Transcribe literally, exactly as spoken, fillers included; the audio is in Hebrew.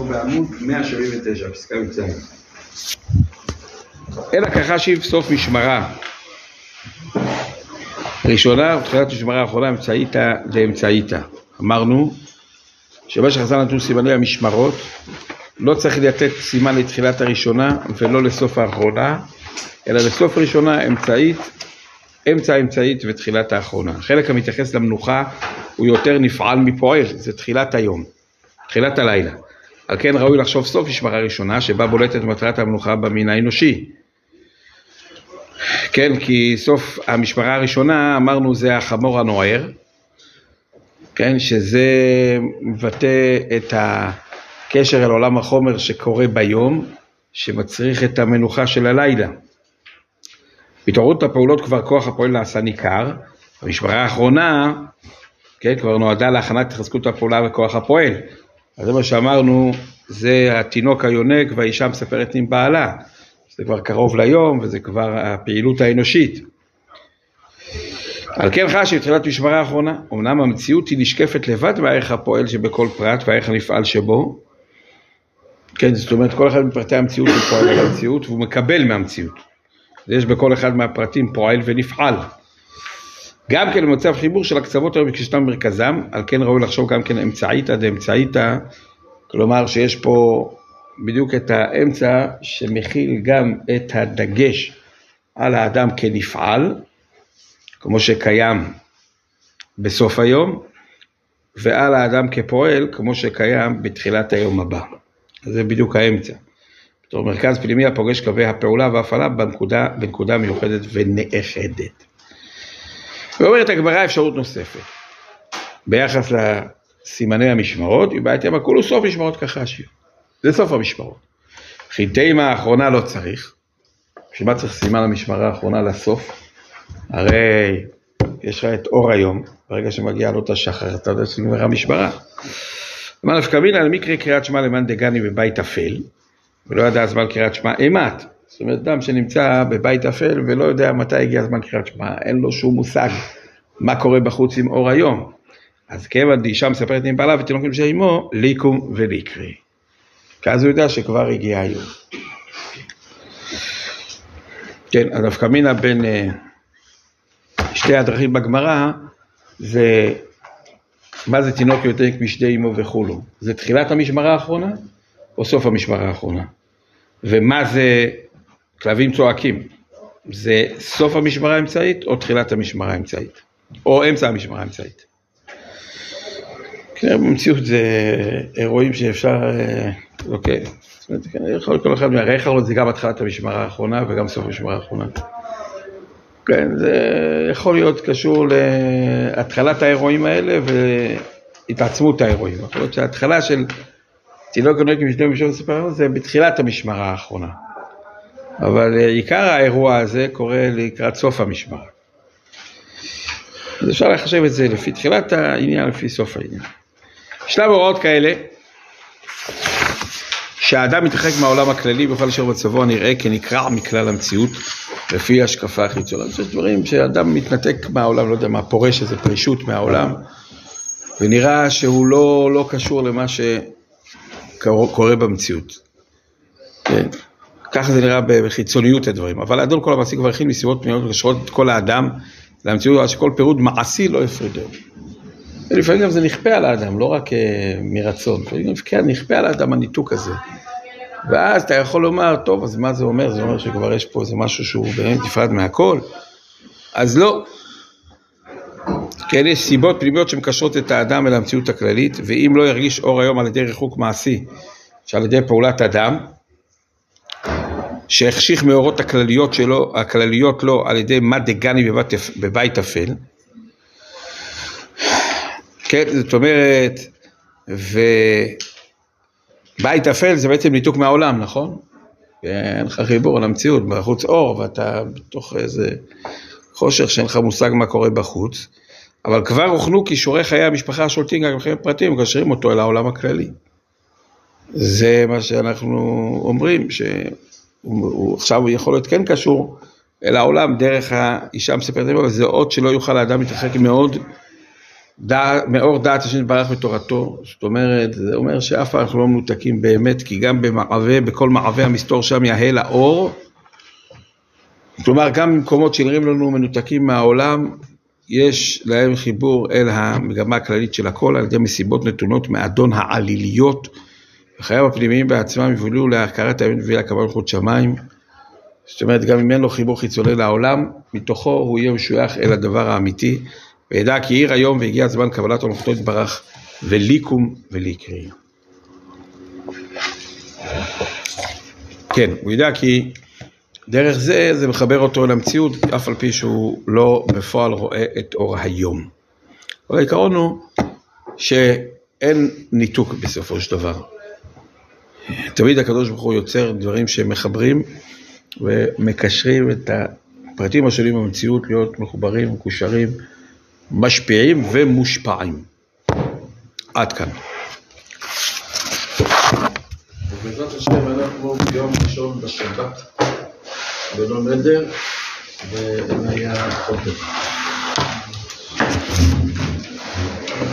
בעמוד מאה שבעים ותשע, פסקה י"ז. אלא כחשיב סוף משמרה ראשונה ותחילת משמרה האחרונה אמצעיתא דאמצעיתא. אמרנו שמה שחז"ל נתנו סימני המשמרות לא צריך לתת סימן לתחילת הראשונה ולא לסוף האחרונה, אלא לסוף הראשונה אמצעית, אמצע אמצעית ותחילת האחרונה. החלק המתייחס למנוחה הוא יותר נפעל מפועל, זה תחילת היום, תחילת הלילה. על כן ראוי לחשוב סוף משמרה ראשונה שבה בולטת מטרת המנוחה במין האנושי. כן, כי סוף המשמרה הראשונה אמרנו זה החמור הנוער, כן, שזה מבטא את הקשר אל עולם החומר שקורה ביום, שמצריך את המנוחה של הלילה. בהתעוררות הפעולות כבר כוח הפועל נעשה ניכר, המשמרה האחרונה, כן, כבר נועדה להכנת התחזקות הפעולה וכוח הפועל. אז זה מה שאמרנו, זה התינוק היונק והאישה מספרת עם בעלה. זה כבר קרוב ליום וזה כבר הפעילות האנושית. על כן חש בתחילת משמרה האחרונה, אמנם המציאות היא נשקפת לבד מהערך הפועל שבכל פרט והערך הנפעל שבו. כן, זאת אומרת, כל אחד מפרטי המציאות הוא פועל על המציאות והוא מקבל מהמציאות. יש בכל אחד מהפרטים פועל ונפעל. גם כן במצב חיבור של הקצוות היום כשאתם מרכזם, על כן ראוי לחשוב גם כן אמצעיתא דאמצעיתא, כלומר שיש פה בדיוק את האמצע שמכיל גם את הדגש על האדם כנפעל, כמו שקיים בסוף היום, ועל האדם כפועל, כמו שקיים בתחילת היום הבא. זה בדיוק האמצע. בתור מרכז פנימי הפוגש קווי הפעולה וההפעלה בנקודה, בנקודה מיוחדת ונאחדת. ואומרת הגמרא אפשרות נוספת. ביחס לסימני המשמרות, היא בעייתם הכול הוא סוף משמרות כחשיב. זה סוף המשמרות. חיתימה האחרונה לא צריך. בשביל מה צריך סימן המשמרה האחרונה לסוף? הרי יש לך את אור היום, ברגע שמגיע לו את השחר, אתה יודע שנגמרה משמרה. אמר נפקא מינה למקרה קריאת שמע למאן דגני בבית אפל, ולא ידע זמן קריאת שמע אימת. זאת אומרת, אדם שנמצא בבית אפל ולא יודע מתי הגיע הזמן קריאת שמע, אין לו שום מושג מה קורה בחוץ עם אור היום. אז כיוון אישה מספרת עם בעלה ותינוקם שאימו, ליקום וליקרי. כי אז הוא יודע שכבר הגיע היום. כן, אז נפקא מינה בין שתי הדרכים בגמרא, זה מה זה תינוק יונק משדי אמו וכולו? זה תחילת המשמרה האחרונה או סוף המשמרה האחרונה? ומה זה כלבים צועקים? זה סוף המשמרה האמצעית או תחילת המשמרה האמצעית? או אמצע המשמרה האמצעית? כן, במציאות זה אירועים שאפשר, אוקיי, יכול כל אחד מהרי חלות זה גם התחלת המשמרה האחרונה וגם סוף המשמרה האחרונה. כן, זה יכול להיות קשור להתחלת האירועים האלה והתעצמות האירועים. יכול להיות שההתחלה של תינוק יונק משדי אמו וכולו זה בתחילת המשמרה האחרונה. אבל עיקר האירוע הזה קורה לקראת סוף המשמרה. אז אפשר לחשב את זה לפי תחילת העניין, לפי סוף העניין. ישנם הוראות כאלה, שהאדם מתרחק מהעולם הכללי בכל אשר מצבו הנראה כנקרע מכלל המציאות, לפי השקפה החיצונית. יש דברים שהאדם מתנתק מהעולם, לא יודע מה, פורש איזה פרישות מהעולם, ונראה שהוא לא, לא קשור למה שקורה במציאות. כן. ככה זה נראה בחיצוניות הדברים. אבל האדון כל המעשי כבר הכין מסיבות פנימיות וקשרות את כל האדם למציאות, אז שכל פירוד מעשי לא יפרידו. ולפעמים גם זה נכפה על האדם, לא רק מרצון. לפעמים גם נכפה על האדם הניתוק הזה. ואז אתה יכול לומר, טוב, אז מה זה אומר? זה אומר שכבר יש פה איזה משהו שהוא באמת נפרד מהכל. אז לא. כן, יש סיבות פנימיות שמקשרות את האדם אל המציאות הכללית, ואם לא ירגיש אור היום על ידי ריחוק מעשי, שעל ידי פעולת אדם, שהחשיך מאורות הכלליות שלו, הכלליות לו על ידי מה דגני בבית, בבית אפל. כן, זאת אומרת, ובית אפל זה בעצם ניתוק מהעולם, נכון? אין לך חיבור על המציאות, בחוץ אור, ואתה בתוך איזה חושך שאין לך מושג מה קורה בחוץ, אבל כבר הוכנו כישורי חיי המשפחה השולטים, גם חיי פרטים, מקשרים אותו אל העולם הכללי. זה מה שאנחנו אומרים, ש... הוא עכשיו יכול להיות כן קשור אל העולם דרך האישה מספרת, אבל זה עוד שלא יוכל האדם להתרחק מאוד דע, מאור דעת השם יתברך בתורתו, זאת אומרת, זה אומר שאף פעם אנחנו לא מנותקים באמת, כי גם במעווה, בכל מעווה המסתור שם יהל האור, כלומר גם במקומות שנראים לנו מנותקים מהעולם, יש להם חיבור אל המגמה הכללית של הכל, על ידי מסיבות נתונות מאדון העליליות, וחייו הפנימיים בעצמם יובילו להכרת האמת ולהקבל מלכות שמיים, זאת אומרת גם אם אין לו חיבור חיצוני לעולם, מתוכו הוא יהיה משוייך אל הדבר האמיתי, וידע כי עיר היום והגיע הזמן קבלת מלכותו יתברך וליקום וליקרי. כן, הוא ידע כי דרך זה, זה מחבר אותו למציאות, אף על פי שהוא לא בפועל רואה את אור היום. אבל העיקרון הוא שאין ניתוק בסופו של דבר. תמיד הקדוש ברוך הוא יוצר דברים שמחברים ומקשרים את הפרטים השונים במציאות להיות מחוברים, מקושרים, משפיעים ומושפעים. עד כאן. ובעזרת השם אנחנו ביום ראשון בשבת, בלא נדר, ואין היה חוטף.